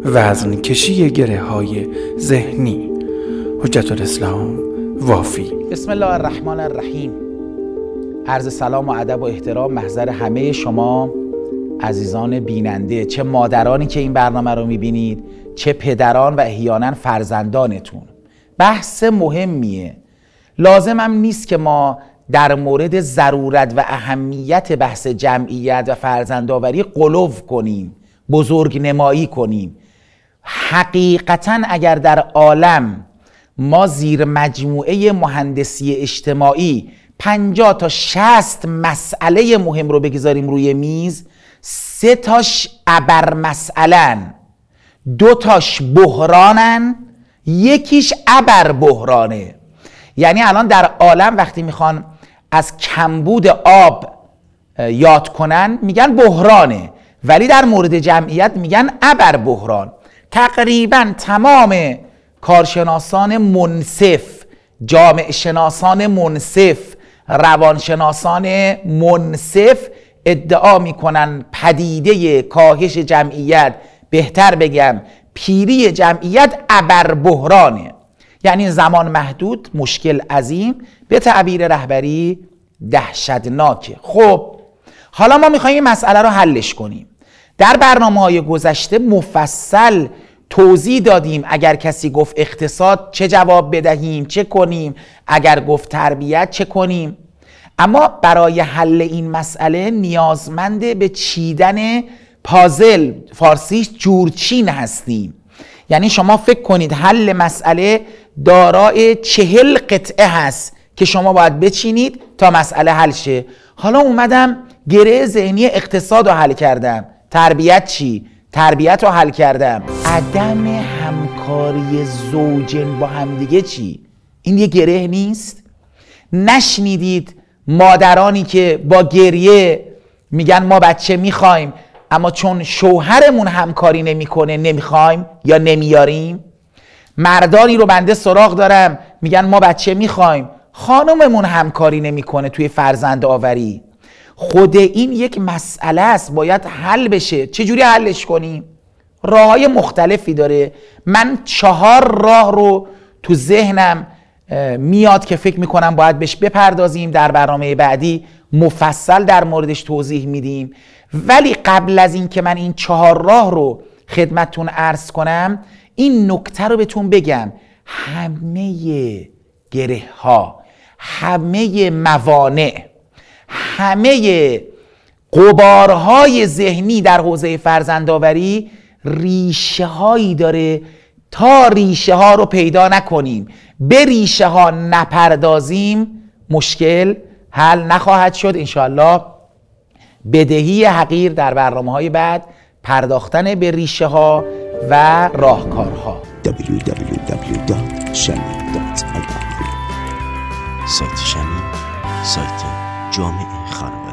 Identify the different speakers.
Speaker 1: وزن کشی گره های ذهنی. حجت الاسلام وافی.
Speaker 2: بسم الله الرحمن الرحیم. عرض سلام و ادب و احترام محضر همه شما عزیزان بیننده، چه مادرانی که این برنامه رو میبینید، چه پدران و احیانا فرزندانتون. بحث مهمیه. لازم هم نیست که ما در مورد ضرورت و اهمیت بحث جمعیت و فرزندآوری غلو کنیم، بزرگ نمایی کنیم. حقیقتا اگر در عالم ما زیر مجموعه مهندسی اجتماعی 50 تا 60 مسئله مهم رو بگذاریم روی میز، 3 تاش ابر مسئلن، 2 تاش بحرانن، 1 ابر بحرانه. یعنی الان در عالم وقتی میخوان از کمبود آب یاد کنن میگن بحرانه، ولی در مورد جمعیت میگن ابر بحران. تقریبا تمام کارشناسان منصف، جامعه شناسان منصف، روانشناسان منصف ادعا میکنن پدیده کاهش جمعیت، بهتر بگم پیری جمعیت، ابر بحرانه. یعنی زمان محدود، مشکل عظیم، به تعبیر رهبری دهشتناکه. خب حالا ما میخوایم این مسئله رو حلش کنیم. در برنامه‌های گذشته مفصل توضیح دادیم اگر کسی گفت اقتصاد چه جواب بدهیم، چه کنیم، اگر گفت تربیت چه کنیم. اما برای حل این مسئله نیازمند به چیدن پازل، فارسیش جورچین هستیم. یعنی شما فکر کنید حل مسئله دارای 40 قطعه هست که شما باید بچینید تا مسئله حل شه. حالا اومدم گره ذهنی اقتصاد رو حل کردم، تربیت چی؟ تربیت رو حل کردم. عدم همکاری زوجین با همدیگه چی؟ این یه گره نیست؟ نشنیدید مادرانی که با گریه میگن ما بچه میخوایم اما چون شوهرمون همکاری نمیکنه نمیخوایم یا نمیاریم؟ مردانی رو بنده سراغ دارم میگن ما بچه میخوایم، خانممون همکاری نمیکنه توی فرزند آوری. خود این یک مسئله است، باید حل بشه. چجوری حلش کنیم؟ راه‌های مختلفی داره. من 4 راه رو تو ذهنم میاد که فکر میکنم باید بهش بپردازیم. در برنامه بعدی مفصل در موردش توضیح میدیم. ولی قبل از این که من این 4 راه رو خدمتتون عرض کنم، این نکته رو بهتون بگم. همه گره ها، همه موانع، همه غبارهای ذهنی در حوزه فرزندآوری ریشه هایی داره. تا ریشه ها رو پیدا نکنیم، به ریشه ها نپردازیم، مشکل حل نخواهد شد. انشاءالله بدهی حقیر در برنامه‌های بعد پرداختن به ریشه ها و راهکارها.
Speaker 3: www.shami.ir سایت شمی، سایت جامعه خانواده.